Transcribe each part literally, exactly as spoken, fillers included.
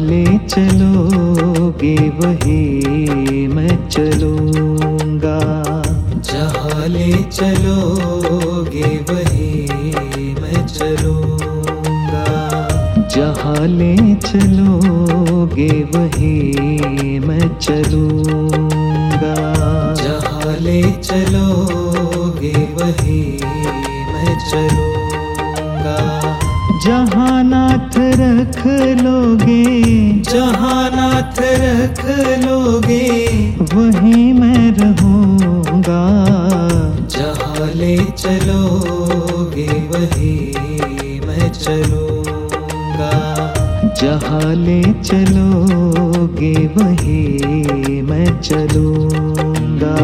ले चलोगे वहीं मैं चलूँगा। जहाँ ले चलोगे वहीं मैं चलूँगा। जहाँ ले चलोगे वहीं मैं चलूँगा। जहाँ ले चलोगे वहीं मैं चलूँगा। जहाँ नाथ रख लोगे, जहाँ नाथ रख लोगे वहीं मैं रहूँगा। जहाँ ले चलोगे वहीं मैं चलूँगा। जहाँ ले चलोगे वहीं मैं चलूँगा।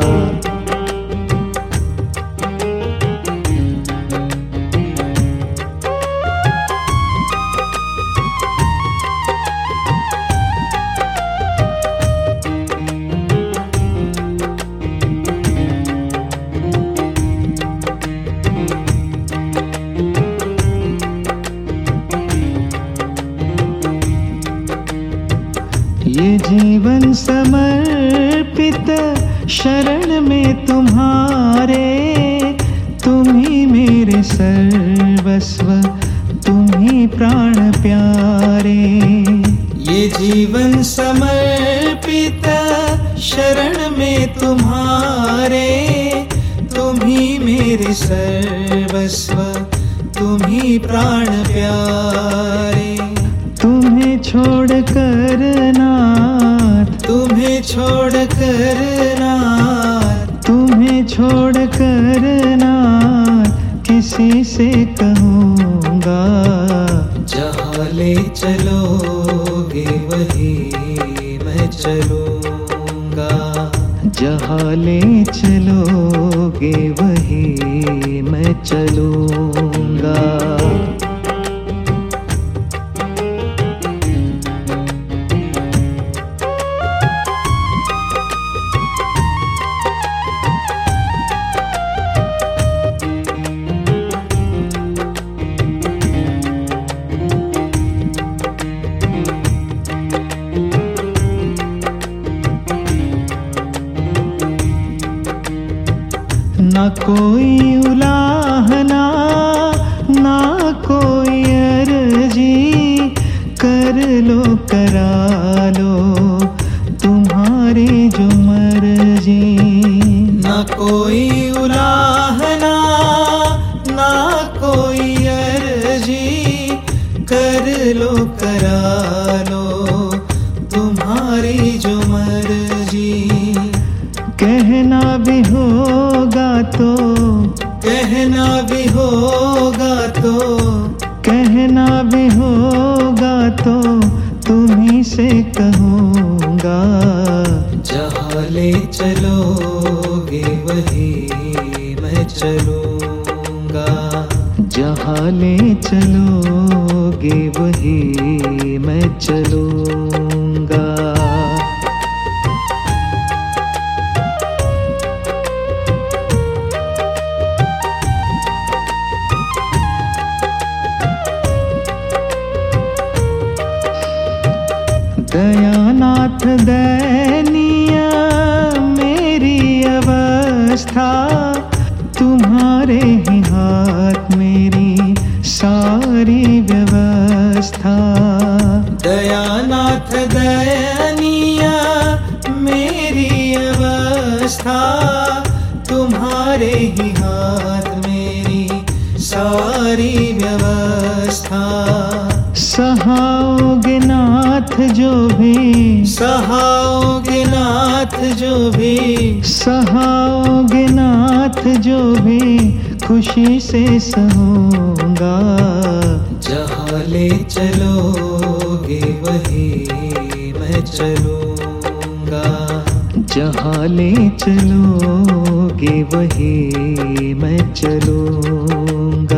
ये जीवन समर्पित शरण में तुम्हारे, तुम ही मेरे सर्वस्व, तुम ही प्राण प्यारे। ये जीवन समर्पित शरण में तुम्हारे, तुम ही मेरे सर्वस्व, तुम ही प्राण प्यारे। तुम्हें छोड़ कर नाथ, तुम्हें छोड़ कर नाथ, तुम्हें छोड़ कर नाथ किसी से कहूँगा। जहाँ ले चलोगे वहीं मैं चलूँगा। जहाँ ले चलोगे वहीं मैं चलूँगा। ना कोई उलाहना, ना कोई अर्जी, कर लो करा लो तुम्हारी जो मर्जी। ना कोई उलाहना, ना कोई अर्जी, कर लो करा लो तुम्हारी जो मर्जी। कहना भी होगा तो, कहना भी होगा तो, कहना भी होगा तो तुम्हीं से कहूँगा। जहाँ ले चलोगे वहीं मैं चलूँगा। जहाँ ले चलोगे वहीं मैं चलूँगा। दयानाथ दयनीय मेरी अवस्था, तुम्हारे ही हाथ मेरी सारी व्यवस्था। दयानाथ दयनीय मेरी अवस्था, तुम्हारे ही हाथ मेरी सारी व्यवस्था। सहाओगे नाथ जो भी, सहाओगे नाथ जो भी, सहाओगे नाथ जो भी खुशी से सहूँगा। जहाँ ले चलोगे वहीं मैं चलूँगा। जहाँ ले चलोगे वहीं मैं चलूँगा।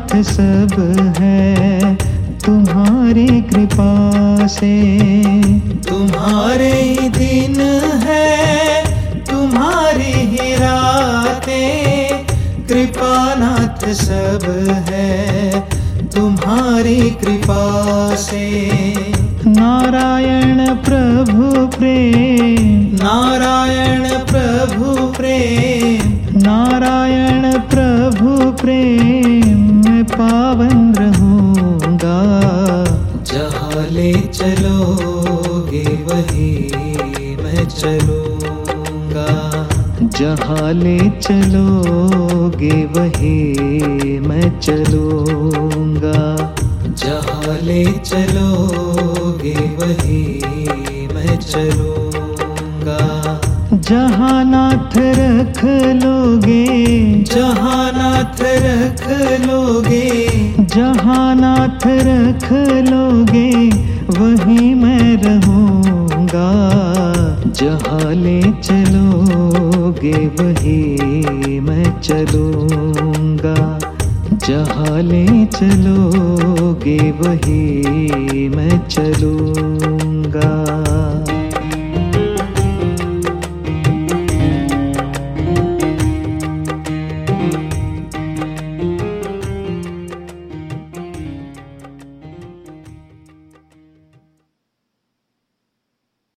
सब है तुम्हारी कृपा से। तुम्हारे ही दिन है, तुम्हारी ही रातें, कृपानाथ सब है तुम्हारी कृपा से। नारायण प्रभु प्रेम, नारायण प्रभु प्रेम, नारायण प्रभु प्रेम मैं पावन रहूँगा। जहाँ ले चलोगे वहीं मैं चलूँगा। जहाँ ले चलोगे वहीं मैं चलूँगा। जहाँ ले चलोगे वहीं मैं चलूँगा। जहाँ नाथ रख लोगे, जहाँ नाथ रख लोगे, जहाँ नाथ रख लोगे वहीं मैं रहूँगा। जहाँ ले चलोगे वहीं मैं चलूँगा। जहाँ ले चलोगे वहीं मैं चलूँगा।